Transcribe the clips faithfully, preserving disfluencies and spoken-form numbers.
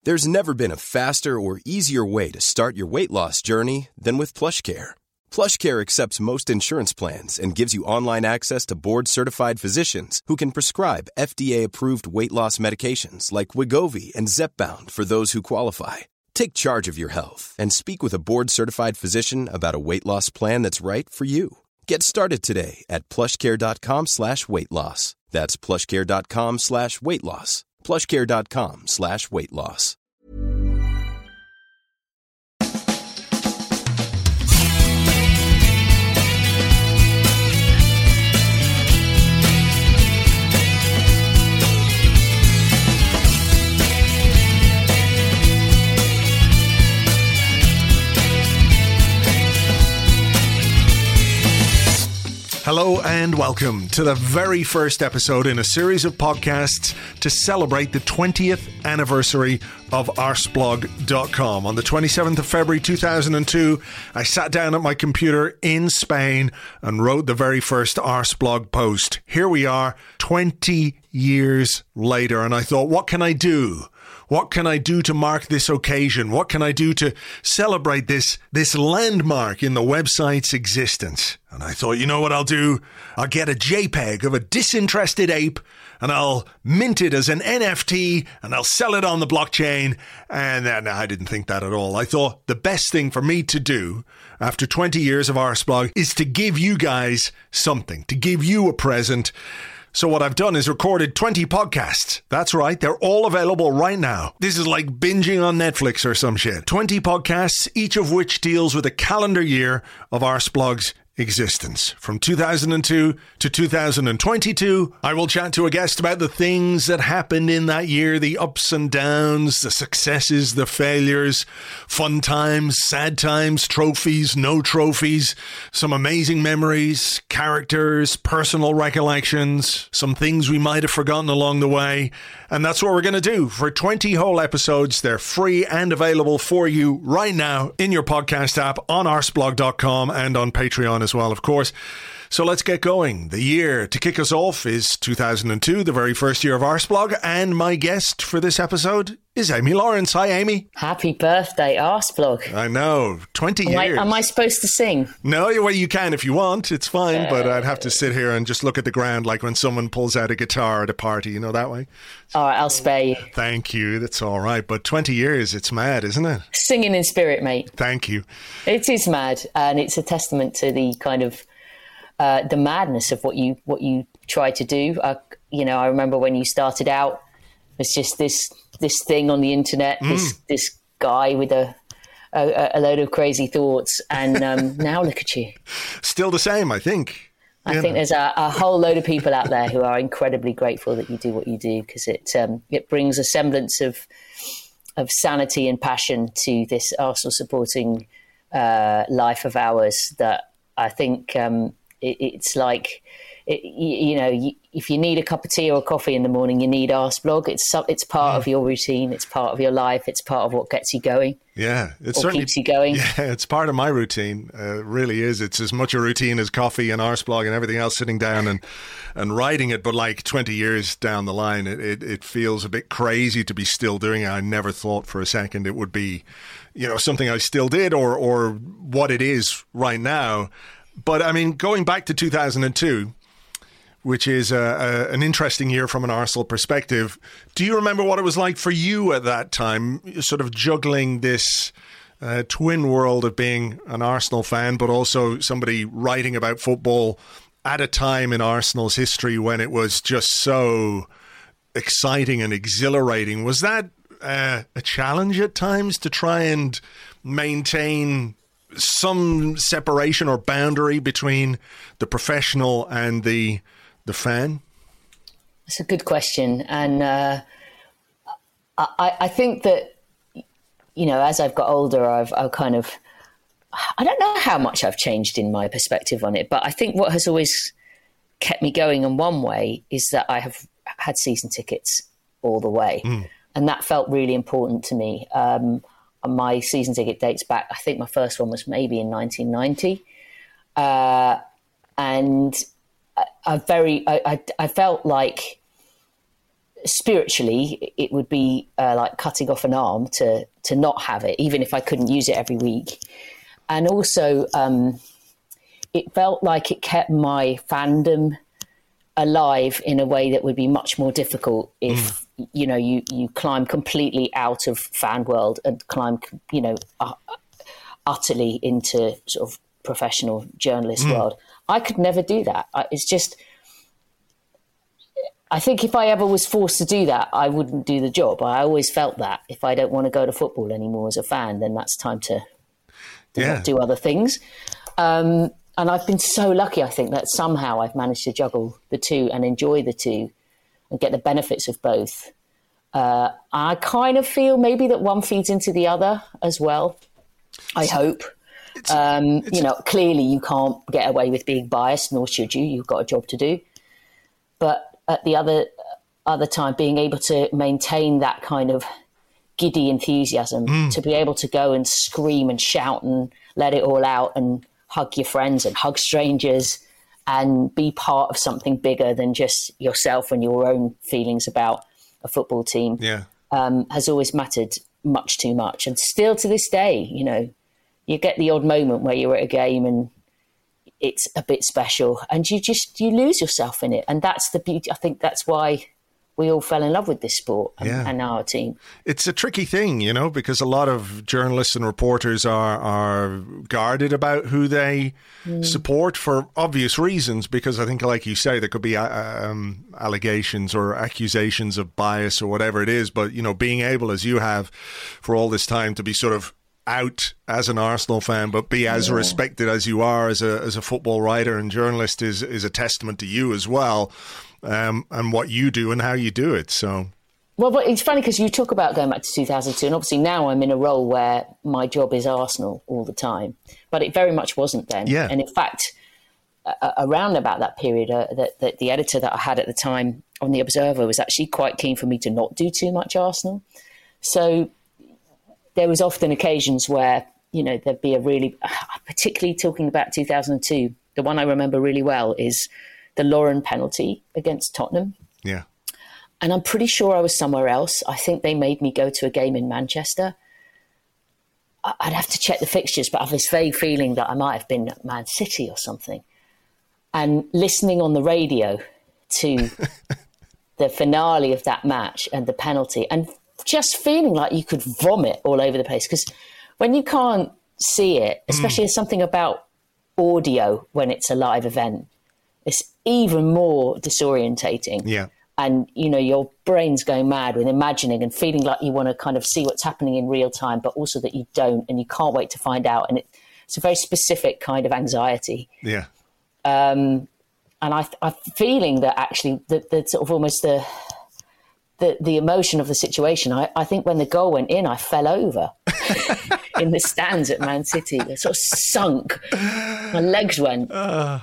There's never been a faster or easier way to start your weight loss journey than with PlushCare. PlushCare accepts most insurance plans and gives you online access to board-certified physicians who can prescribe F D A-approved weight loss medications like Wegovy and Zepbound for those who qualify. Take charge of your health and speak with a board-certified physician about a weight loss plan that's right for you. Get started today at plushcare.com slash weight loss. That's plushcare.com slash weight loss. plushcare.com slash weight loss. Hello and welcome to the very first episode in a series of podcasts to celebrate the twentieth anniversary of arsblog dot com. On the twenty-seventh of February two thousand two, I sat down at my computer in Spain and wrote the very first Arsblog post. Here we are, twenty years later, and I thought, what can I do? What can I do to mark this occasion? What can I do to celebrate this, this landmark in the website's existence? And I thought, you know what I'll do? I'll get a JPEG of a disinterested ape and I'll mint it as an N F T and I'll sell it on the blockchain. And then I didn't think that at all. I thought the best thing for me to do after twenty years of Arsblog is to give you guys something, to give you a present. So what I've done is recorded twenty podcasts. That's right, they're all available right now. This is like binging on Netflix or some shit. twenty podcasts, each of which deals with a calendar year of Arsblog's existence. From two thousand two to two thousand twenty-two, I will chat to a guest about the things that happened in that year, the ups and downs, the successes, the failures, fun times, sad times, trophies, no trophies, some amazing memories, characters, personal recollections, some things we might have forgotten along the way. And that's what we're going to do for twenty whole episodes. They're free and available for you right now in your podcast app, on arsblog dot com and on Patreon as well, of course. So let's get going. The year to kick us off is two thousand two, the very first year of Arsblog, and my guest for this episode is Amy Lawrence. Hi, Amy. Happy birthday, Arsblog. I know, twenty am years. I, am I supposed to sing? No, well, you can if you want. It's fine, uh, but I'd have to sit here and just look at the ground like when someone pulls out a guitar at a party, you know, that way. All right, I'll spare you. Thank you. That's all right. But twenty years, it's mad, isn't it? Singing in spirit, mate. Thank you. It is mad, and it's a testament to the kind of uh, the madness of what you what you try to do. Uh, you know, I remember when you started out, it's just this this thing on the internet, mm. this this guy with a a, a load of crazy thoughts, and um, now look at you. Still the same, I think. I you think know. there's a, a whole load of people out there who are incredibly grateful that you do what you do, because it um, it brings a semblance of of sanity and passion to this Arsenal supporting uh, life of ours that I think um, it, it's like, it, you, you know, you, if you need a cup of tea or a coffee in the morning, you need Arsblog. It's it's part mm. of your routine. It's part of your life. It's part of what gets you going. Yeah, it or certainly keeps you going. Yeah, it's part of my routine. Uh, it really is. It's as much a routine as coffee and Arsblog and everything else, sitting down and, and writing it. But like twenty years down the line, it, it, it feels a bit crazy to be still doing it. I never thought for a second it would be, you know, something I still did or or what it is right now. But I mean, going back to two thousand two, which is a, a, an interesting year from an Arsenal perspective. Do you remember what it was like for you at that time, sort of juggling this uh, twin world of being an Arsenal fan, but also somebody writing about football at a time in Arsenal's history when it was just so exciting and exhilarating? Was that uh, a challenge at times to try and maintain some separation or boundary between the professional and the the fan? It's a good question. And uh, I, I think that, you know, as I've got older, I've, I've kind of, I don't know how much I've changed in my perspective on it, but I think what has always kept me going in one way is that I have had season tickets all the way. Mm. And that felt really important to me. Um, my season ticket dates back, I think my first one was maybe in nineteen ninety. Uh, and I, I very, I, I, I felt like spiritually, it would be uh, like cutting off an arm to to not have it, even if I couldn't use it every week. And also, um, it felt like it kept my fandom alive in a way that would be much more difficult if, mm. you know, you, you climb completely out of fan world and climb, you know, uh, utterly into sort of professional journalist mm. world. I could never do that. I, it's just, I think if I ever was forced to do that, I wouldn't do the job. I always felt that if I don't want to go to football anymore as a fan, then that's time to, to yeah. do other things. Um, and I've been so lucky, I think, that somehow I've managed to juggle the two and enjoy the two and get the benefits of both. Uh, I kind of feel maybe that one feeds into the other as well. I hope. It's, um, it's, you know, clearly you can't get away with being biased, nor should you. You've got a job to do. But at the other other time, being able to maintain that kind of giddy enthusiasm, mm. to be able to go and scream and shout and let it all out and hug your friends and hug strangers and be part of something bigger than just yourself and your own feelings about a football team, yeah. um, has always mattered much too much. And still to this day, you know, you get the odd moment where you're at a game and it's a bit special and you just, you lose yourself in it. And that's the beauty. I think that's why we all fell in love with this sport and, yeah. and our team. It's a tricky thing, you know, because a lot of journalists and reporters are, are guarded about who they mm. support for obvious reasons, because I think, like you say, there could be um, allegations or accusations of bias or whatever it is. But, you know, being able, as you have for all this time, to be sort of out as an Arsenal fan, but be as yeah. respected as you are as a as a football writer and journalist is is a testament to you as well, um, and what you do and how you do it. So, well, but it's funny because you talk about going back to two thousand two, and obviously now I'm in a role where my job is Arsenal all the time, but it very much wasn't then. Yeah. And in fact, uh, around about that period, uh, that, that the editor that I had at the time on The Observer was actually quite keen for me to not do too much Arsenal. So there was often occasions where, you know, there'd be a really, particularly talking about two thousand two, the one I remember really well is the Lauren penalty against Tottenham. Yeah. And I'm pretty sure I was somewhere else. I think they made me go to a game in Manchester. I'd have to check the fixtures, but I have this vague feeling that I might have been at Man City or something. And listening on the radio to the finale of that match and the penalty, and just feeling like you could vomit all over the place. Because when you can't see it, especially mm. there's something about audio when it's a live event, it's even more disorientating. Yeah. And, you know, your brain's going mad with imagining and feeling like you want to kind of see what's happening in real time, but also that you don't and you can't wait to find out. And it, it's a very specific kind of anxiety. Yeah. Um, and I, I'm feeling that actually the, the sort of almost the... The, the emotion of the situation. I, I think when the goal went in, I fell over in the stands at Man City. I sort of sunk. My legs went. Uh.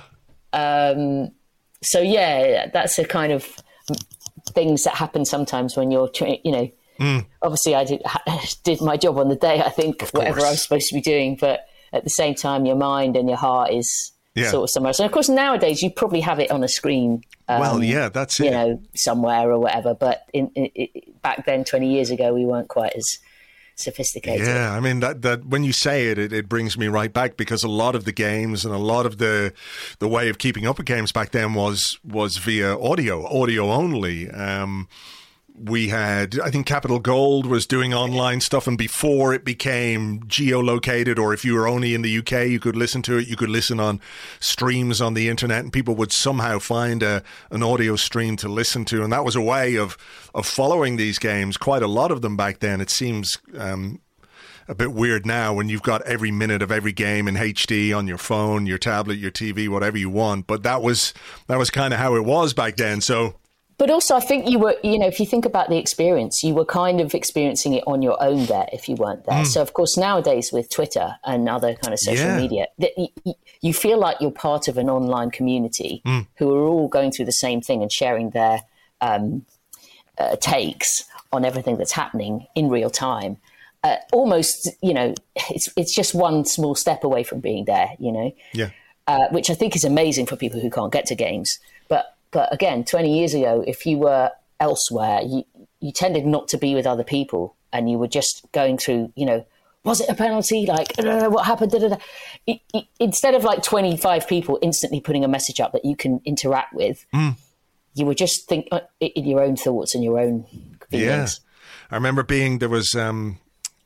Um, so, yeah, that's a kind of things that happen sometimes when you're, you know, mm. obviously I did, did my job on the day, I think, whatever I was supposed to be doing. But at the same time, your mind and your heart is yeah. sort of somewhere else. And, of course, nowadays you probably have it on a screen. Um, well, yeah, that's it. You know, somewhere or whatever. But in, in, in, back then, twenty years ago, we weren't quite as sophisticated. Yeah, I mean, that, that when you say it, it, it brings me right back, because a lot of the games and a lot of the the way of keeping up with games back then was was via audio, audio only. Um, we had, I think Capital Gold was doing online stuff, and before it became geolocated, or if you were only in the U K, you could listen to it. You could listen on streams on the internet, and people would somehow find a an audio stream to listen to, and that was a way of of following these games. Quite a lot of them back then. It seems um, a bit weird now when you've got every minute of every game in H D on your phone, your tablet, your T V, whatever you want. But that was that was kind of how it was back then. So. But also, I think you were, you know, if you think about the experience, you were kind of experiencing it on your own there if you weren't there. Mm. So, of course, nowadays with Twitter and other kind of social yeah. media, that you, you feel like you're part of an online community mm. who are all going through the same thing and sharing their um, uh, takes on everything that's happening in real time. Uh, almost, you know, it's it's just one small step away from being there, you know, yeah, uh, which I think is amazing for people who can't get to games. But But again, twenty years ago, if you were elsewhere, you, you tended not to be with other people, and you were just going through, you know, was it a penalty? Like, uh, what happened? Da, da, da. It, it, instead of like twenty-five people instantly putting a message up that you can interact with, mm. you would just think uh, in your own thoughts and your own feelings. Yeah. I remember being, there was um,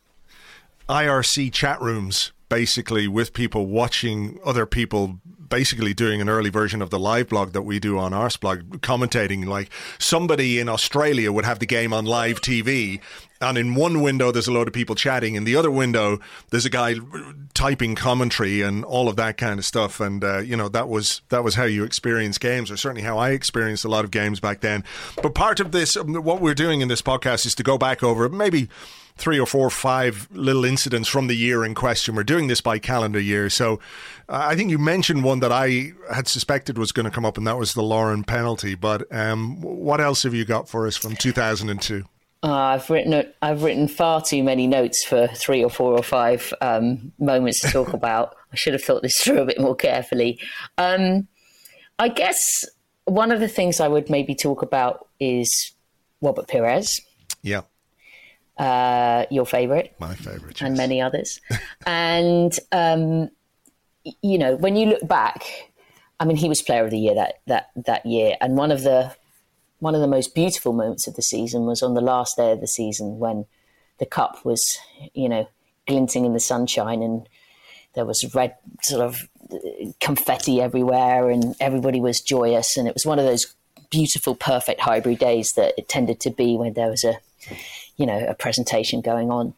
I R C chat rooms, basically, with people watching other people basically doing an early version of the live blog that we do on Arseblog, commentating. Like, somebody in Australia would have the game on live T V, and in one window there's a load of people chatting, in the other window there's a guy typing commentary and all of that kind of stuff. And uh, you know, that was that was how you experience games, or certainly how I experienced a lot of games back then. But part of this, what we're doing in this podcast, is to go back over maybe three or four, five little incidents from the year in question. We're doing this by calendar year. So uh, I think you mentioned one that I had suspected was going to come up, and that was the Lauren penalty. But um, what else have you got for us from two thousand two? Uh, I've written I've written far too many notes for three or four or five um, moments to talk about. I should have thought this through a bit more carefully. Um, I guess one of the things I would maybe talk about is Robert Pires. Yeah. Uh, your favourite. My favourite, yes. And many others. And, um, you know, when you look back, I mean, he was player of the year that, that, that year. And one of the one of the most beautiful moments of the season was on the last day of the season, when the cup was, you know, glinting in the sunshine, and there was red sort of confetti everywhere, and everybody was joyous. And it was one of those beautiful, perfect Highbury days that it tended to be when there was a, you know, a presentation going on.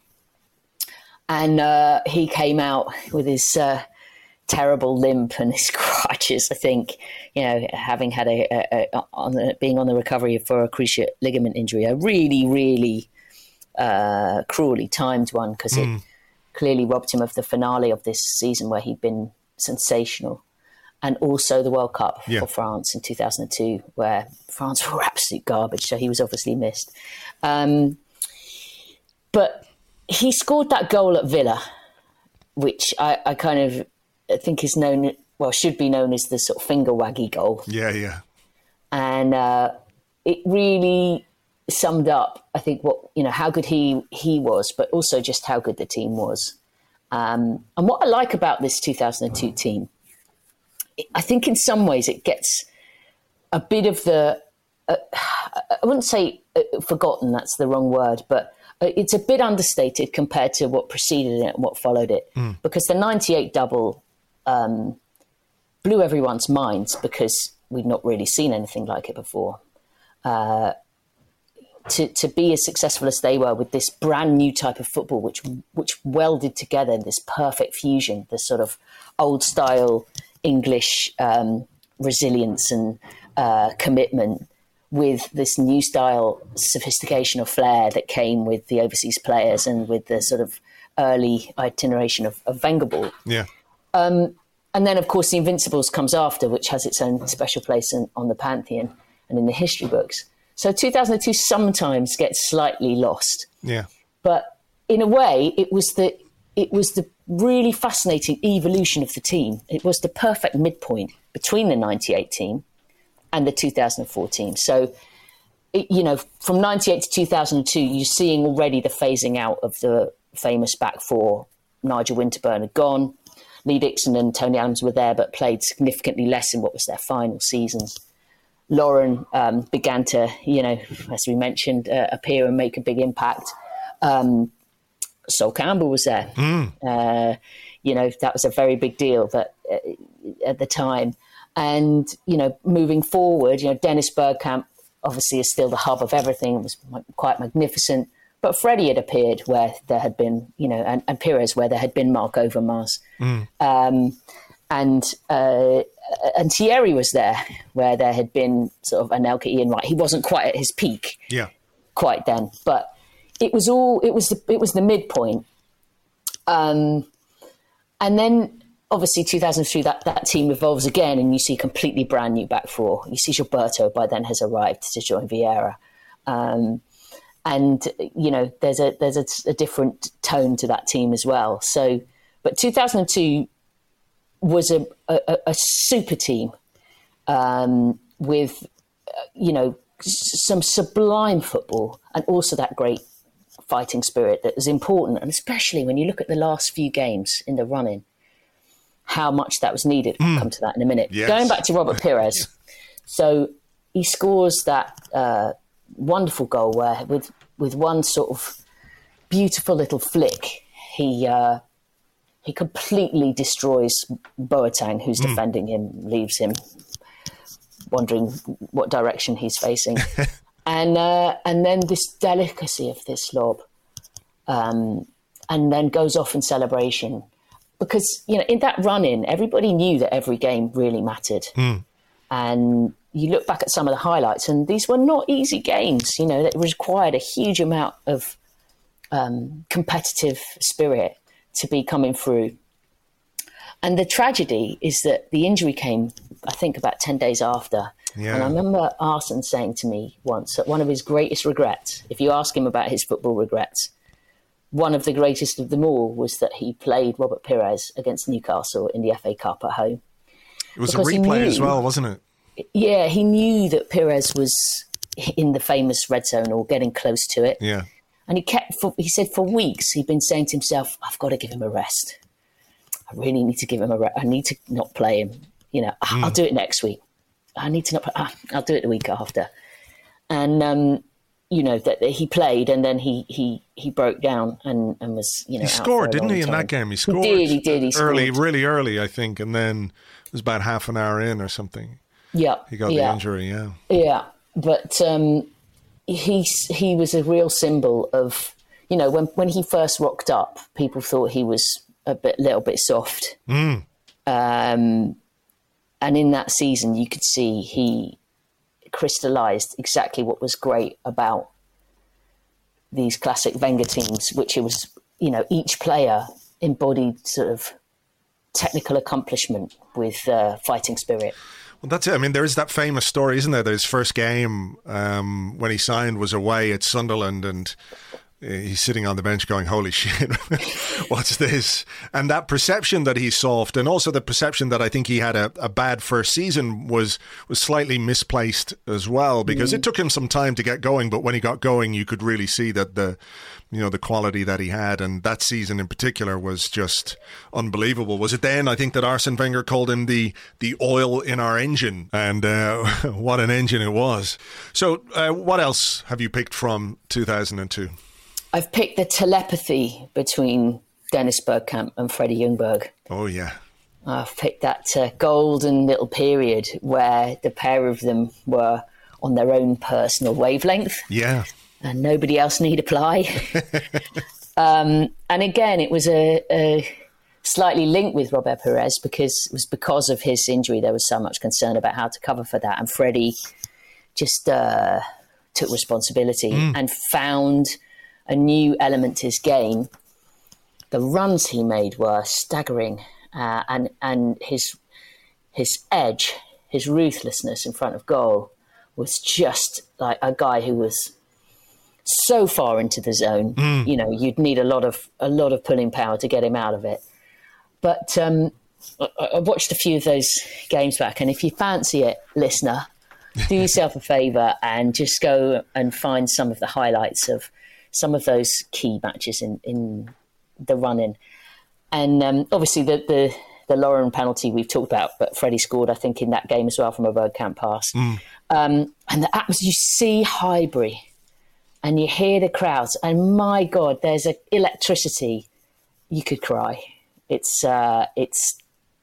And uh, he came out with his uh, terrible limp and his crutches, I think, you know, having had a, a, a on the, being on the recovery for a cruciate ligament injury, a really, really uh, cruelly timed one, because mm. it clearly robbed him of the finale of this season where he'd been sensational. And also the World Cup yeah. for France in two thousand two, where France were absolute garbage, so he was obviously missed. Um, But he scored that goal at Villa, which I, I kind of think is known, well, should be known as the sort of finger waggy goal. Yeah, yeah. And uh, it really summed up, I think, what, you know, how good he, he was, but also just how good the team was. Um, and what I like about this two thousand two team, I think in some ways it gets a bit of the, uh, I wouldn't say uh, forgotten, that's the wrong word, but it's a bit understated compared to what preceded it and what followed it, mm. because the ninety-eight double um, blew everyone's minds, because we'd not really seen anything like it before. Uh, to to be as successful as they were with this brand new type of football, which which welded together this perfect fusion, this sort of old style English um, resilience and uh, commitment, with this new style sophistication of flair that came with the overseas players and with the sort of early itineration of, of Wenger ball. Yeah. Um, and then, of course, the Invincibles comes after, which has its own special place in, on the Pantheon and in the history books. So two thousand two sometimes gets slightly lost. Yeah. But in a way, it was the it was the really fascinating evolution of the team. It was the perfect midpoint between the ninety-eight team and the two thousand four team. So, it, you know, from ninety-eight to two thousand two, you're seeing already the phasing out of the famous back four. Nigel Winterburn had gone. Lee Dixon and Tony Adams were there, but played significantly less in what was their final seasons. Lauren um, began to, you know, as we mentioned, uh, appear and make a big impact. Um, Sol Campbell was there. Mm. Uh, you know, that was a very big deal that, uh, at the time. And, you know, moving forward, you know, Dennis Bergkamp obviously is still the hub of everything. It was quite magnificent. But Freddie had appeared where there had been, you know, and, and Pires where there had been Mark Overmars. Mm. Um, and uh, and Thierry was there where there had been sort of Anelka, Ian Wright. He wasn't quite at his peak yeah. quite then. But it was all, it was the, it was the midpoint. Um, and then obviously two thousand three, that, that team evolves again and you see a completely brand new back four. You see Gilberto by then has arrived to join Vieira. Um, and, you know, there's a there's a, a different tone to that team as well. So, but two thousand two was a, a, a super team um, with, uh, you know, some sublime football, and also that great fighting spirit that is important. And especially when you look at the last few games in the run-in, how much that was needed. Mm. I'll come to that in a minute. Yes. Going back to Robert Pires. So he scores that uh, wonderful goal where with, with one sort of beautiful little flick, he uh, he completely destroys Boateng, who's mm. defending him, leaves him wondering what direction he's facing. and uh, and then this delicacy of this lob, um, and then goes off in celebration. Because, you know, in that run-in, everybody knew that every game really mattered. Mm. And you look back at some of the highlights, and these were not easy games. You know, that required a huge amount of um, competitive spirit to be coming through. And the tragedy is that the injury came, I think, about ten days after. Yeah. And I remember Arsene saying to me once that one of his greatest regrets, if you ask him about his football regrets, one of the greatest of them all was that he played Robert Pires against Newcastle in the F A Cup at home. It was because a replay knew, as well, wasn't it? Yeah, he knew that Pires was in the famous red zone or getting close to it. Yeah. And he kept, for, he said for weeks, he'd been saying to himself, I've got to give him a rest. I really need to give him a rest. I need to not play him. You know, mm. I'll do it next week. I need to not play. Ah, I'll do it the week after. And, um, you know, that, that he played and then he he he broke down and, and was, you know, he scored, didn't he, in that game? He scored. He did, he did. He early, scored. really early, I think, and then it was about half an hour in or something. Yeah, he got yeah. the injury. Yeah, yeah, but um, he he was a real symbol of, you know, when when he first rocked up, people thought he was a bit, little bit soft, mm. um, and in that season, you could see he crystallized exactly what was great about these classic Wenger teams, which it was, you know, each player embodied sort of technical accomplishment with uh, fighting spirit. Well, that's it. I mean, there is that famous story, isn't there? That his first game um, when he signed was away at Sunderland, and he's sitting on the bench going, holy shit, what's this? And that perception that he's soft, and also the perception that I think he had a, a bad first season was was slightly misplaced as well, because mm. it took him some time to get going, but when he got going, you could really see that the, you know, the quality that he had, and that season in particular was just unbelievable. Was it then, I think, that Arsene Wenger called him the the oil in our engine, and uh, what an engine it was. So uh, what else have you picked from two thousand two? I've picked the telepathy between Dennis Bergkamp and Freddie Ljungberg. Oh, yeah. I've picked that uh, golden little period where the pair of them were on their own personal wavelength. Yeah. And nobody else need apply. um, and again, it was a, a slightly linked with Robert Pires because it was because of his injury. There was so much concern about how to cover for that. And Freddie just uh, took responsibility mm. and found a new element to his game. The runs he made were staggering, uh, and and his his edge, his ruthlessness in front of goal was just like a guy who was so far into the zone. Mm. You know, you'd need a lot of a lot of pulling power to get him out of it. But um, I, I watched a few of those games back, and if you fancy it, listener, do yourself a favour and just go and find some of the highlights of some of those key matches in, in the run-in. And um, obviously the, the, the Lauren penalty we've talked about, but Freddie scored, I think, in that game as well from a Bergkamp pass. Mm. Um, and the atmosphere, you see Highbury and you hear the crowds, and my God, there's an electricity. You could cry. It's uh, it's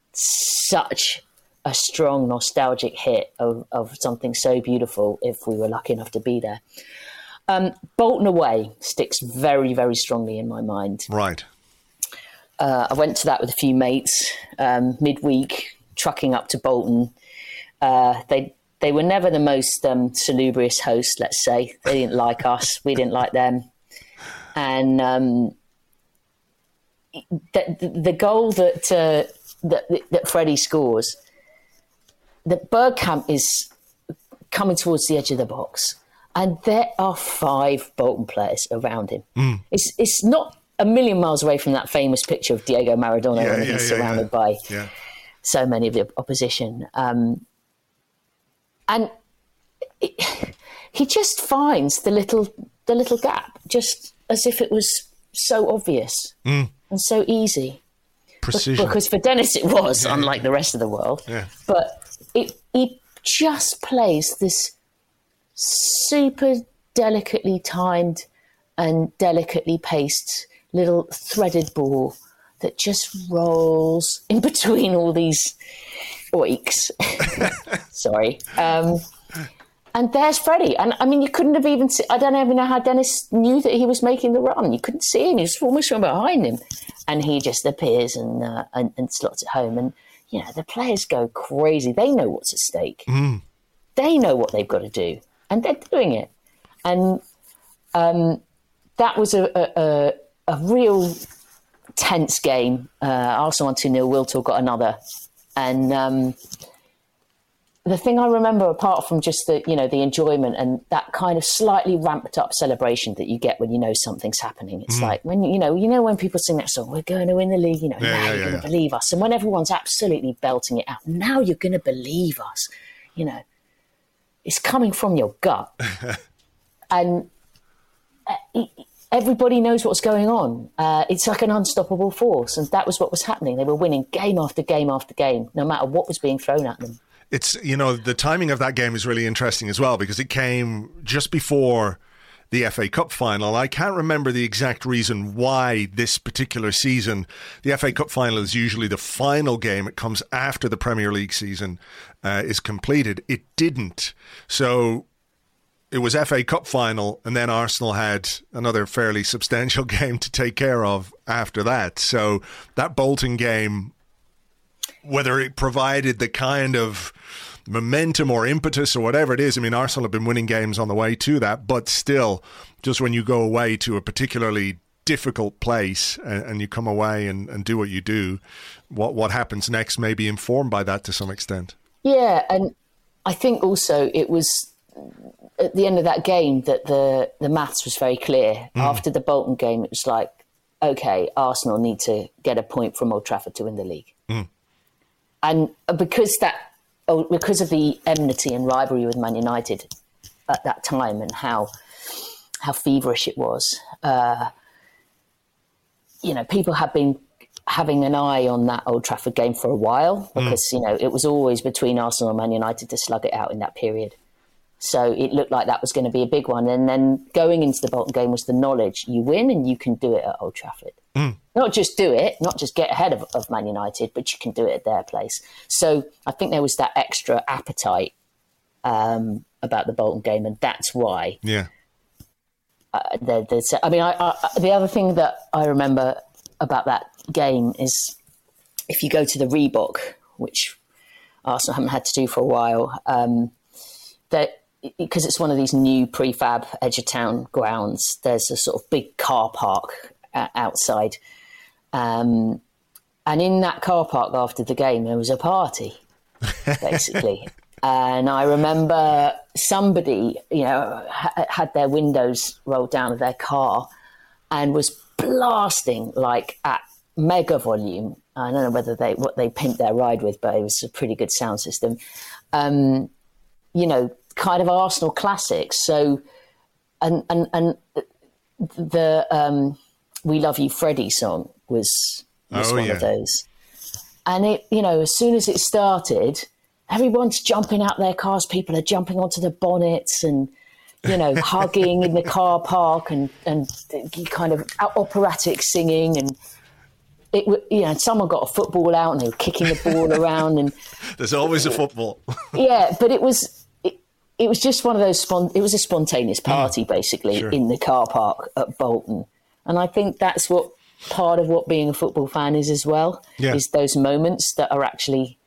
such a strong nostalgic hit of, of something so beautiful if we were lucky enough to be there. Um, Bolton away sticks very, very strongly in my mind. Right. Uh, I went to that with a few mates um, midweek, trucking up to Bolton. Uh, they they were never the most um, salubrious hosts, let's say. They didn't like us. We didn't like them. And um, the, the, the goal that, uh, that that Freddie scores, that Bergkamp is coming towards the edge of the box. And there are five Bolton players around him. Mm. It's it's not a million miles away from that famous picture of Diego Maradona yeah, when yeah, he's yeah, surrounded yeah. by yeah. so many of the opposition. Um, and it, he just finds the little the little gap, just as if it was so obvious mm. and so easy. Precision. Be- because for Dennis it was, yeah. unlike the rest of the world. Yeah. But it, he just plays this super delicately timed and delicately paced little threaded ball that just rolls in between all these oiks. Sorry. Um, and there's Freddie. And I mean, you couldn't have even seen, I don't even know how Dennis knew that he was making the run. You couldn't see him. He was almost from behind him. And he just appears and, uh, and, and slots it home. And, you know, the players go crazy. They know what's at stake. Mm. They know what they've got to do. And they're doing it. And um, that was a, a, a, a real tense game. Uh, Arsenal won two nil, Wiltord got another. And um, the thing I remember, apart from just the, you know, the enjoyment and that kind of slightly ramped up celebration that you get when you know something's happening. It's mm. like when, you know, you know, when people sing that song, we're going to win the league, you know, yeah, now yeah, you're yeah, going to yeah. believe us. And when everyone's absolutely belting it out, now you're going to believe us, you know, it's coming from your gut. And everybody knows what's going on. Uh, it's like an unstoppable force. And that was what was happening. They were winning game after game after game, no matter what was being thrown at them. It's, you know, the timing of that game is really interesting as well, because it came just before the F A Cup final. I can't remember the exact reason why this particular season, the F A Cup final is usually the final game. It comes after the Premier League season uh, is completed. It didn't. So it was F A Cup final, and then Arsenal had another fairly substantial game to take care of after that. So that Bolton game, whether it provided the kind of momentum or impetus or whatever it is, I mean, Arsenal have been winning games on the way to that, but still, just when you go away to a particularly difficult place and, and you come away and, and do what you do, what what happens next may be informed by that to some extent. Yeah, and I think also it was at the end of that game that the, the maths was very clear. Mm. After the Bolton game, it was like, okay, Arsenal need to get a point from Old Trafford to win the league. Mm. And because that, because of the enmity and rivalry with Man United at that time and how how feverish it was, uh, you know, people have been having an eye on that Old Trafford game for a while because, mm. you know, it was always between Arsenal and Man United to slug it out in that period. So it looked like that was going to be a big one. And then going into the Bolton game was the knowledge you win and you can do it at Old Trafford. Mm. Not just do it, not just get ahead of, of Man United, but you can do it at their place. So I think there was that extra appetite um, about the Bolton game, and that's why. Yeah. Uh, there, there's, I mean, I, I, the other thing that I remember about that game is if you go to the Reebok, which Arsenal haven't had to do for a while, um, that because it's one of these new prefab edge of town grounds, there's a sort of big car park uh, outside. Um, and in that car park after the game, there was a party, basically. And I remember somebody, you know, ha- had their windows rolled down of their car and was blasting like at mega volume. I don't know whether they what they pimped their ride with, but it was a pretty good sound system. Um, you know, kind of Arsenal classics. So, and and and the um, "We Love You, Freddie" song was was oh, one yeah. of those. And it, you know, as soon as it started, everyone's jumping out their cars. People are jumping onto the bonnets and, you know, hugging in the car park and and kind of operatic singing and. It, you know, someone got a football out and they were kicking the ball around, and there's always a football. Yeah, but it was it, it was just one of those. Spon- it was a spontaneous party, mm, basically, sure. in the car park at Bolton, and I think that's what part of what being a football fan is as well. Yeah. Is those moments that are actually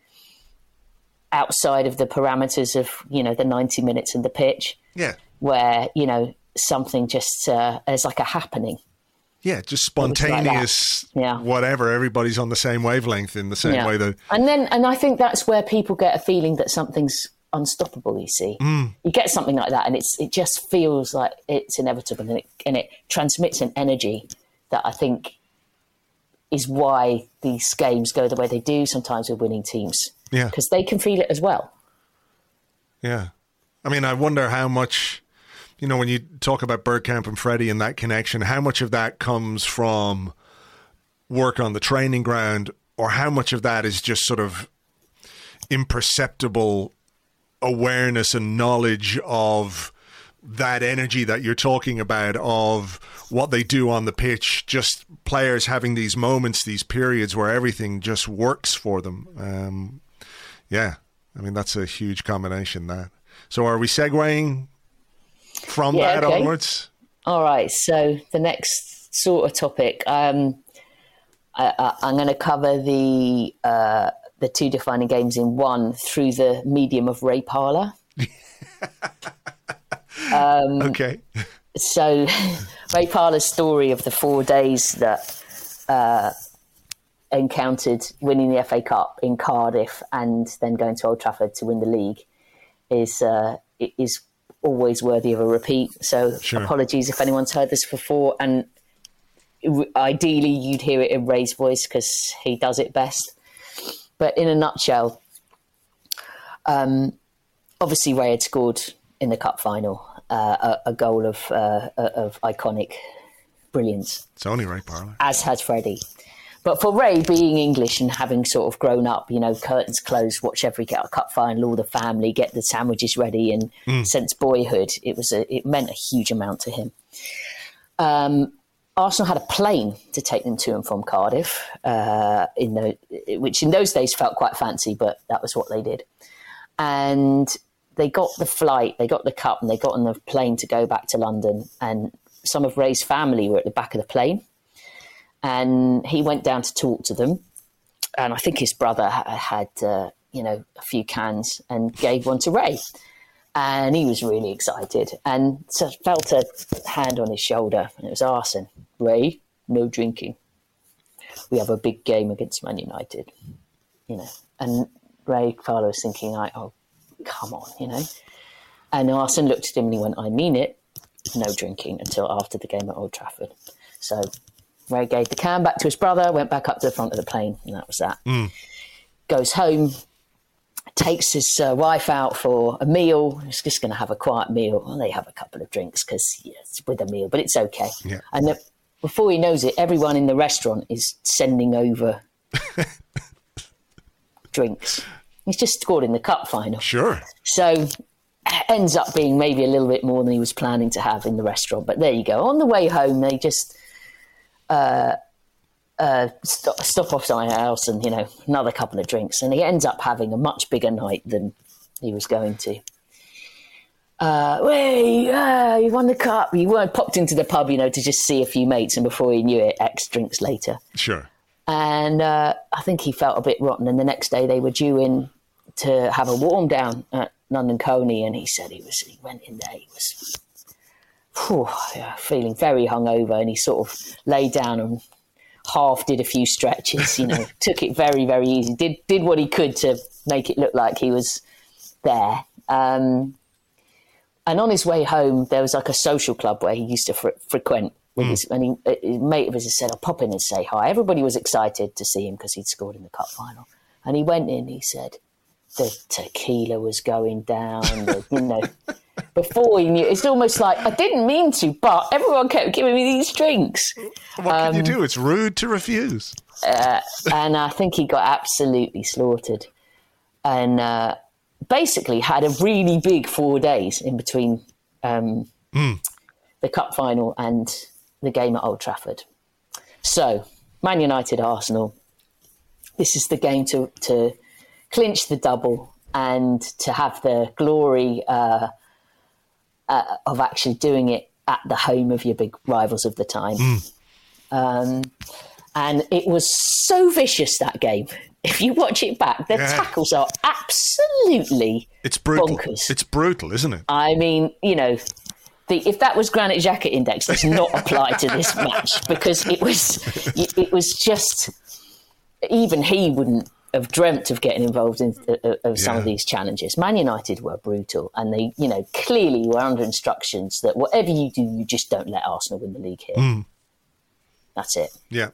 outside of the parameters of, you know, the ninety minutes in the pitch. Yeah, where, you know, something just uh, is like a happening. Yeah, just spontaneous, like yeah. whatever. Everybody's on the same wavelength in the same yeah. way that. And then, and I think that's where people get a feeling that something's unstoppable. You see, mm. you get something like that, and it's it just feels like it's inevitable, and it and it transmits an energy that I think is why these games go the way they do. Sometimes with winning teams, yeah, because they can feel it as well. Yeah, I mean, I wonder how much you know, when you talk about Bergkamp and Freddie and that connection, how much of that comes from work on the training ground, or how much of that is just sort of imperceptible awareness and knowledge of that energy that you're talking about, of what they do on the pitch, just players having these moments, these periods where everything just works for them. Um, yeah, I mean, that's a huge combination, that. So are we segueing from yeah, that okay. onwards? All right, so the next sort of topic, um, I, I, I'm going to cover the uh, the two defining games in one through the medium of Ray Parlour. um, okay. So Ray Parlour's story of the four days that uh, encountered winning the F A Cup in Cardiff and then going to Old Trafford to win the league is uh, is always worthy of a repeat. So sure. Apologies if anyone's heard this before, and ideally you'd hear it in Ray's voice because he does it best. But in a nutshell, um, obviously Ray had scored in the cup final uh, a, a goal of uh, of iconic brilliance. It's only Ray Parlour. As has Freddie. But for Ray, being English and having sort of grown up, you know, curtains closed, watch every cup final, all the family, get the sandwiches ready, and mm. since boyhood, it was a, it meant a huge amount to him. Um, Arsenal had a plane to take them to and from Cardiff, uh, in the, which in those days felt quite fancy, but that was what they did. And they got the flight, they got the cup, and they got on the plane to go back to London. And some of Ray's family were at the back of the plane. And he went down to talk to them. And I think his brother had, uh, you know, a few cans and gave one to Ray. And he was really excited and so felt a hand on his shoulder. And it was Arsene. Ray, no drinking. We have a big game against Man United. You know, and Ray Parlour was thinking, like, oh, come on, you know. And Arsene looked at him and he went, I mean it. No drinking until after the game at Old Trafford. So Ray gave the can back to his brother, went back up to the front of the plane, and that was that. Mm. Goes home, takes his uh, wife out for a meal. He's just going to have a quiet meal. Well, they have a couple of drinks because yeah, it's with a meal, but it's okay. Yeah. And the, before he knows it, everyone in the restaurant is sending over drinks. He's just scored in the cup final. Sure. So ends up being maybe a little bit more than he was planning to have in the restaurant. But there you go. On the way home, they just... Uh, uh, stop, stop off somewhere else and, you know, another couple of drinks. And he ends up having a much bigger night than he was going to. Uh, hey, uh, he won the cup. He weren't popped into the pub, you know, to just see a few mates. And before he knew it, X drinks later. Sure. And uh, I think he felt a bit rotten. And the next day they were due in to have a warm down at London Colney. And he said he was, he went in there, he was... Whew, yeah, feeling very hungover, and he sort of lay down and half did a few stretches, you know, took it very, very easy, did did what he could to make it look like he was there. Um, and on his way home, there was like a social club where he used to fre- frequent with mm. his, and he, a mate of his had said, I'll pop in and say hi. Everybody was excited to see him because he'd scored in the cup final. And he went in, he said, the tequila was going down, the, you know... Before he knew, it's almost like I didn't mean to, but everyone kept giving me these drinks. What um, can you do? It's rude to refuse. Uh, and I think he got absolutely slaughtered, and uh, basically had a really big four days in between um, mm. the cup final and the game at Old Trafford. So, Man United, Arsenal. This is the game to to clinch the double and to have the glory. Uh, Uh, of actually doing it at the home of your big rivals of the time. Mm. Um, and it was so vicious, that game. If you watch it back, the yeah. tackles are absolutely it's brutal. bonkers. It's brutal, isn't it? I mean, you know, the, if that was Granite Xhaka Index, does not apply to this match because it was, it was just, even he wouldn't have dreamt of getting involved in uh, of some yeah. of these challenges. Man United were brutal, and they, you know, clearly were under instructions that whatever you do, you just don't let Arsenal win the league here. Mm. That's it. Yeah.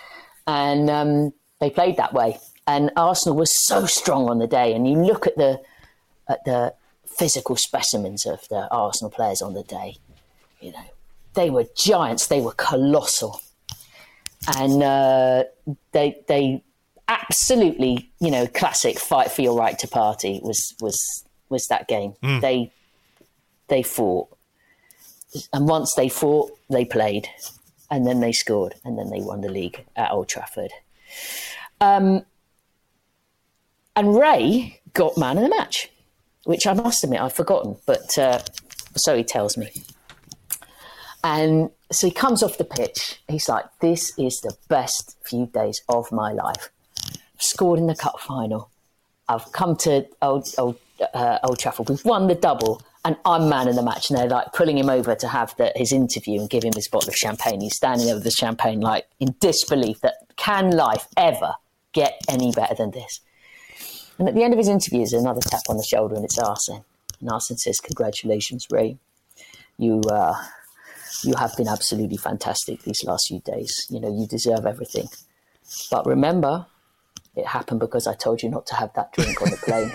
And um, they played that way, and Arsenal was so strong on the day. And you look at the at the physical specimens of the Arsenal players on the day. You know, they were giants. They were colossal, and uh, they they absolutely, you know, classic fight for your right to party was was was that game. Mm. They they fought, and once they fought, they played, and then they scored, and then they won the league at Old Trafford. Um, and Ray got man of the match, which I must admit I've forgotten, but uh, so he tells me. And so he comes off the pitch. He's like, "This is the best few days of my life. I've scored in the cup final. I've come to Old Old, uh, Old Trafford. We've won the double, and I'm man of the match." And they're like pulling him over to have the, his interview and give him his bottle of champagne. He's standing there with the champagne, like in disbelief that can life ever get any better than this? And at the end of his interview, there's another tap on the shoulder, and it's Arsene. And Arsene says, "Congratulations, Ray. You uh, you have been absolutely fantastic these last few days. You know, you deserve everything. But remember, it happened because I told you not to have that drink on the plane."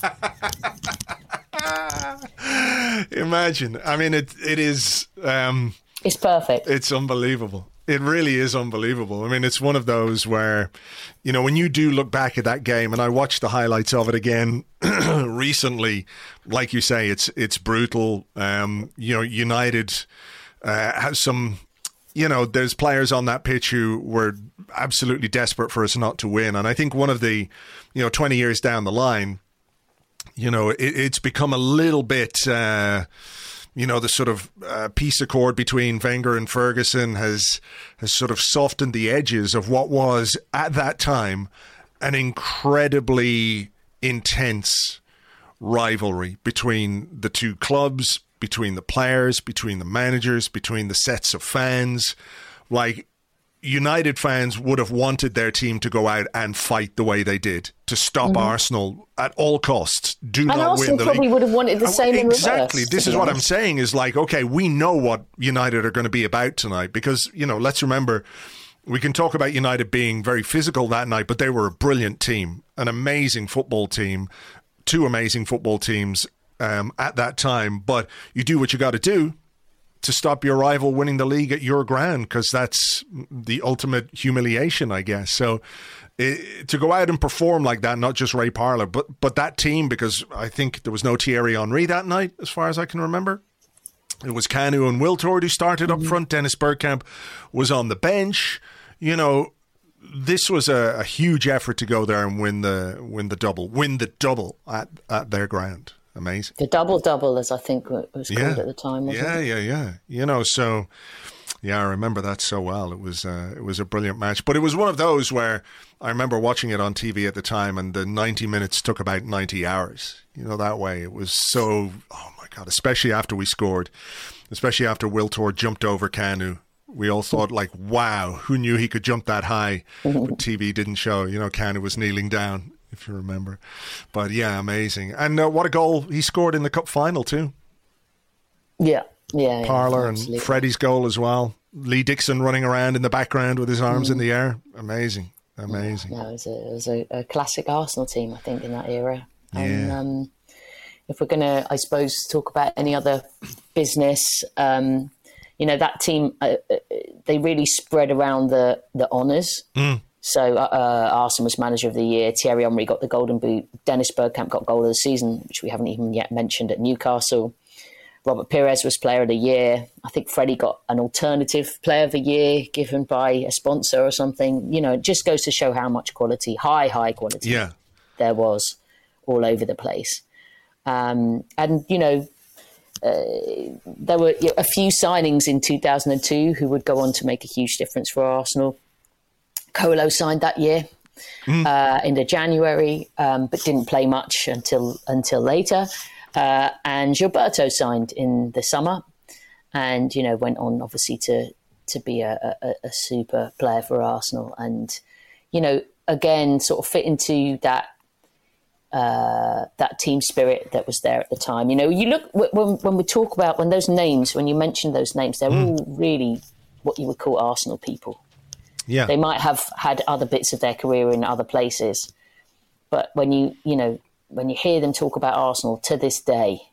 Imagine. I mean, it it is... Um, it's perfect. It's unbelievable. It really is unbelievable. I mean, it's one of those where, you know, when you do look back at that game, and I watched the highlights of it again recently, like you say, it's it's brutal. Um, you know, United uh, has some, you know, there's players on that pitch who were absolutely desperate for us not to win. And I think one of the, you know, twenty years down the line, you know, it, it's become a little bit... Uh, You know, the sort of uh, peace accord between Wenger and Ferguson has has sort of softened the edges of what was, at that time, an incredibly intense rivalry between the two clubs, between the players, between the managers, between the sets of fans. Like, United fans would have wanted their team to go out and fight the way they did, to stop mm-hmm. Arsenal at all costs. Do and not Arsenal win the probably league. Would have wanted the same in reverse. Exactly. This is what I'm saying is like, okay, we know what United are going to be about tonight because, you know, let's remember, we can talk about United being very physical that night, but they were a brilliant team, an amazing football team, two amazing football teams um, at that time. But you do what you got to do to stop your rival winning the league at your ground, because that's the ultimate humiliation, I guess. So it, to go out and perform like that, not just Ray Parlour, but but that team, because I think there was no Thierry Henry that night, as far as I can remember. It was Kanu and Wiltord who started up mm-hmm. front. Dennis Bergkamp was on the bench. You know, this was a, a huge effort to go there and win the win the double, win the double at, at their ground. Amazing. The double-double, as I think it was called yeah. at the time, wasn't yeah, it? Yeah, yeah, yeah. You know, so, yeah, I remember that so well. It was uh, it was a brilliant match. But it was one of those where I remember watching it on T V at the time, and the ninety minutes took about ninety hours. You know, that way. It was so, oh my God, especially after we scored, especially after Wiltord jumped over Kanu. We all thought, like, wow, who knew he could jump that high? But T V didn't show. You know, Kanu was kneeling down, if you remember. But yeah, amazing. And uh, what a goal he scored in the cup final too. Yeah, yeah. Parlour yeah, and absolutely. Freddie's goal as well. Lee Dixon running around in the background with his arms mm. in the air. Amazing, amazing. Yeah, it was, a, it was a, a classic Arsenal team, I think, in that era. And yeah. um, if we're going to, I suppose, talk about any other business, um, you know, that team, uh, they really spread around the, the honours. Mm. So uh, Arsene was manager of the year. Thierry Henry got the golden boot. Dennis Bergkamp got goal of the season, which we haven't even yet mentioned, at Newcastle. Robert Pires was player of the year. I think Freddie got an alternative player of the year given by a sponsor or something. You know, it just goes to show how much quality, high, high quality yeah. there was all over the place. Um, and, you know, uh, there were you know, a few signings in two thousand two who would go on to make a huge difference for Arsenal. Kolo signed that year mm. uh, in the January, um, but didn't play much until until later. Uh, and Gilberto signed in the summer, and you know went on obviously to to be a, a, a super player for Arsenal, and you know again sort of fit into that uh, that team spirit that was there at the time. You know, you look when when we talk about when those names, when you mention those names, they're mm. all really what you would call Arsenal people. Yeah. They might have had other bits of their career in other places, but when you, you know, when you hear them talk about Arsenal to this day,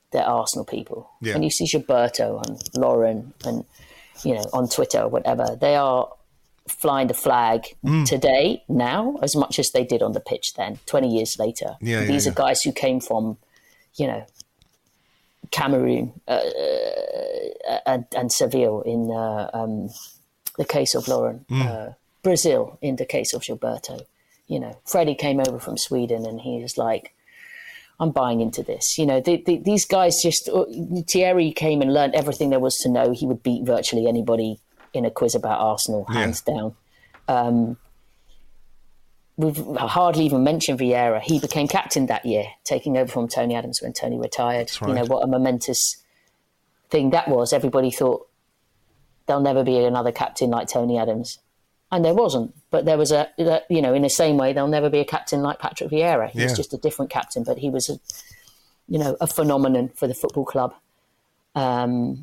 they're Arsenal people. Yeah. When you see Gilberto and Lauren and, you know, on Twitter or whatever, they are flying the flag mm. today, now, as much as they did on the pitch then, twenty years later. Yeah, These yeah, are yeah. guys who came from, you know, Cameroon uh, and, and Seville in uh, um, the case of Lauren, mm. uh, Brazil in the case of Gilberto. You know, Freddie came over from Sweden and he was like, I'm buying into this. You know, the, the, these guys just, uh, Thierry came and learned everything there was to know. He would beat virtually anybody in a quiz about Arsenal, hands yeah. down. Um, we've hardly even mentioned Vieira. He became captain that year, taking over from Tony Adams when Tony retired. Right. You know, what a momentous thing that was. Everybody thought there'll never be another captain like Tony Adams. And there wasn't, but there was a, you know, in the same way, there'll never be a captain like Patrick Vieira. He yeah. was just a different captain, but he was, a, you know, a phenomenon for the football club. Um,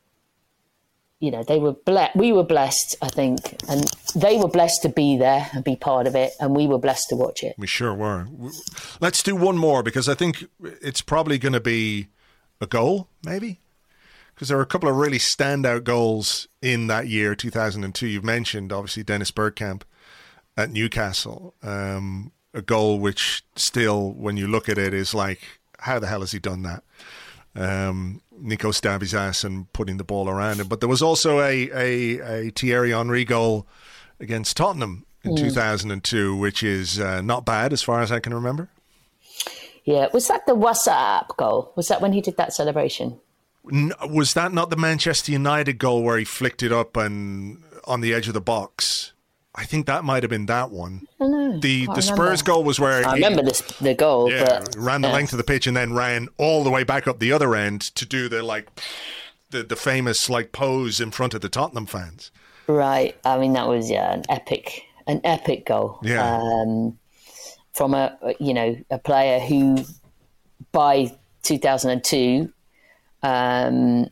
you know, they were ble- we were blessed, I think, and they were blessed to be there and be part of it, and we were blessed to watch it. We sure were. Let's do one more, because I think it's probably going to be a goal, maybe. Because there were a couple of really standout goals in that year, two thousand two. You've mentioned, obviously, Dennis Bergkamp at Newcastle. Um, a goal which still, when you look at it, is like, how the hell has he done that? Um, Nico Stabby's ass and putting the ball around him. But there was also a, a, a Thierry Henry goal against Tottenham in mm. two thousand two, which is uh, not bad as far as I can remember. Yeah, was that the WhatsApp goal? Was that when he did that celebration? Was that not the Manchester United goal where he flicked it up and on the edge of the box? I think that might have been that one. I don't know. The I the Spurs remember. goal was where I he, remember this, the goal. Yeah, but, ran the yeah. length of the pitch and then ran all the way back up the other end to do the like the the famous like pose in front of the Tottenham fans. Right. I mean, that was yeah an epic an epic goal. Yeah. Um, from a you know a player who by two thousand two. Um,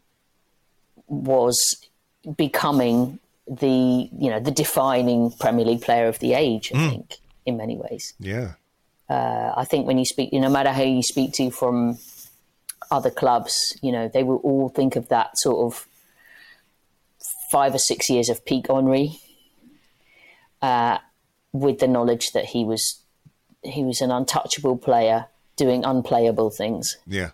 was becoming the you know the defining Premier League player of the age, I mm. think, in many ways. Yeah, uh, I think when you speak, you know, no matter who you speak to from other clubs, you know, they will all think of that sort of five or six years of peak Henry, uh, with the knowledge that he was he was an untouchable player doing unplayable things. Yeah.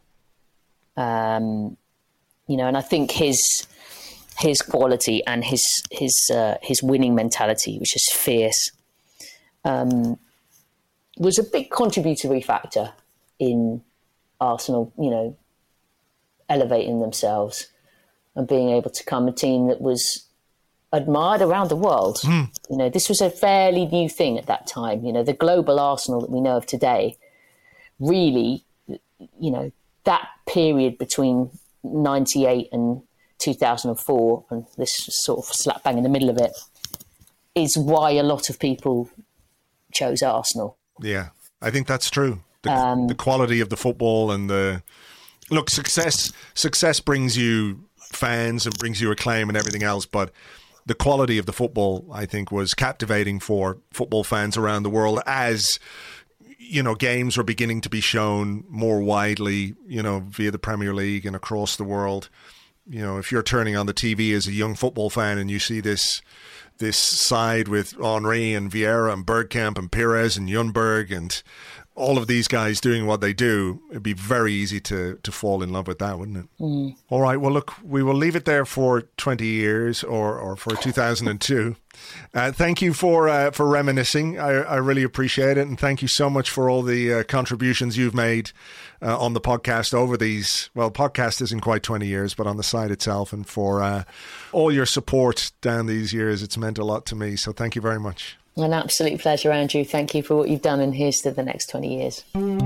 Um, you know, and I think his his quality and his his uh, his winning mentality, which is fierce, um, was a big contributory factor in Arsenal. You know, elevating themselves and being able to become a team that was admired around the world. Mm. You know, this was a fairly new thing at that time. You know, the global Arsenal that we know of today, really, you know. That period between ninety-eight and two thousand four, and this sort of slap bang in the middle of it, is why a lot of people chose Arsenal. Yeah, I think that's true. The, um, the quality of the football and the... Look, success success brings you fans and brings you acclaim and everything else, but the quality of the football, I think, was captivating for football fans around the world as... you know, games were beginning to be shown more widely, you know, via the Premier League and across the world. You know, if you're turning on the T V as a young football fan and you see this this side with Henry and Vieira and Bergkamp and Pires and Ljungberg and all of these guys doing what they do, it'd be very easy to to fall in love with that, wouldn't it? Mm. All right, well, look, we will leave it there for twenty years or, or for two thousand two. Uh, thank you for uh, for reminiscing. I, I really appreciate it. And thank you so much for all the uh, contributions you've made uh, on the podcast over these, well, podcast isn't quite twenty years, but on the site itself, and for uh, all your support down these years. It's meant a lot to me. So thank you very much. An absolute pleasure, Andrew. Thank you for what you've done, and here's to the next twenty years.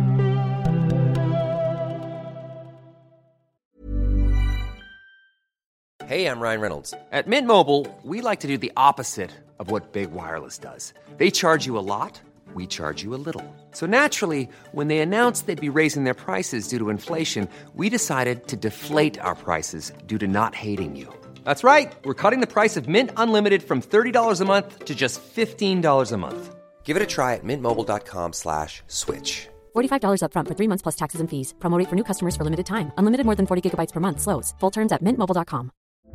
Hey, I'm Ryan Reynolds. At Mint Mobile, we like to do the opposite of what Big Wireless does. They charge you a lot, we charge you a little. So naturally, when they announced they'd be raising their prices due to inflation, we decided to deflate our prices due to not hating you. That's right. We're cutting the price of Mint Unlimited from thirty dollars a month to just fifteen dollars a month. Give it a try at mintmobile.com slash switch. forty-five dollars up front for three months plus taxes and fees. Promo rate for new customers for limited time. Unlimited more than forty gigabytes per month slows. Full terms at mint mobile dot com.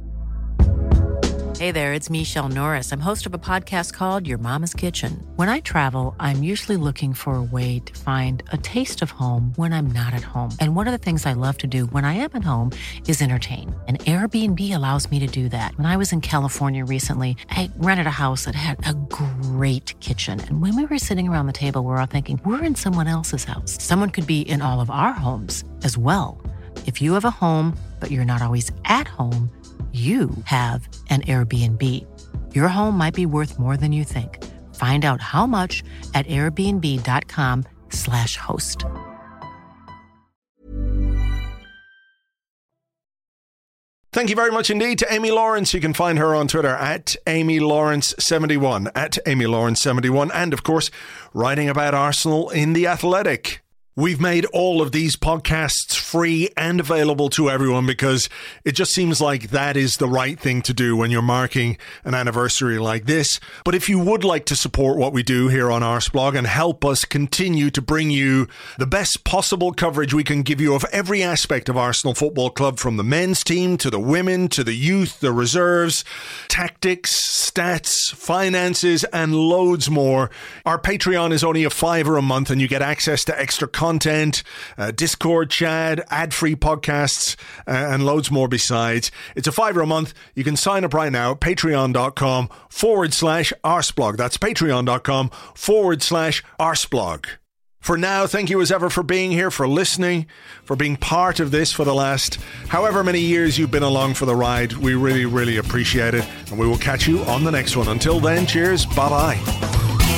Hey there, it's Michelle Norris. I'm host of a podcast called Your Mama's Kitchen. When I travel, I'm usually looking for a way to find a taste of home when I'm not at home. And one of the things I love to do when I am at home is entertain. And Airbnb allows me to do that. When I was in California recently, I rented a house that had a great kitchen. And when we were sitting around the table, we were all thinking, we're in someone else's house. Someone could be in all of our homes as well. If you have a home, but you're not always at home, you have an Airbnb. Your home might be worth more than you think. Find out how much at airbnb.com slash host. Thank you very much indeed to Amy Lawrence. You can find her on Twitter at Amy Lawrence seventy-one, at Amy Lawrence seventy-one, and of course, writing about Arsenal in The Athletic. We've made all of these podcasts free and available to everyone because it just seems like that is the right thing to do when you're marking an anniversary like this. But if you would like to support what we do here on Arsblog and help us continue to bring you the best possible coverage we can give you of every aspect of Arsenal Football Club, from the men's team to the women to the youth, the reserves, tactics, stats, finances, and loads more, our Patreon is only a fiver a month and you get access to extra content, uh, Discord chat, ad-free podcasts, uh, and loads more besides. It's a fiver a month. You can sign up right now at patreon.com forward slash arsblog. That's patreon.com forward slash arsblog. For now, thank you as ever for being here, for listening, for being part of this for the last however many years you've been along for the ride. We really, really appreciate it, and we will catch you on the next one. Until then, cheers, bye-bye.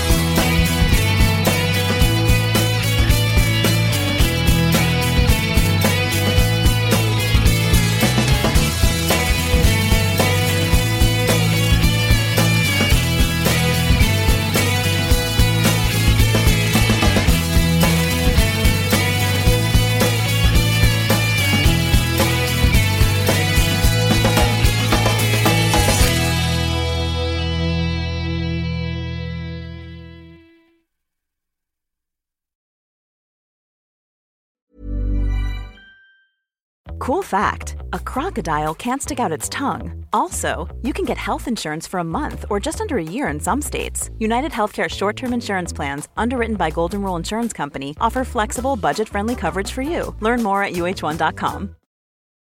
Cool fact, a crocodile can't stick out its tongue. Also, you can get health insurance for a month or just under a year in some states. United Healthcare short-term insurance plans, underwritten by Golden Rule Insurance Company, offer flexible, budget-friendly coverage for you. Learn more at U H one dot com.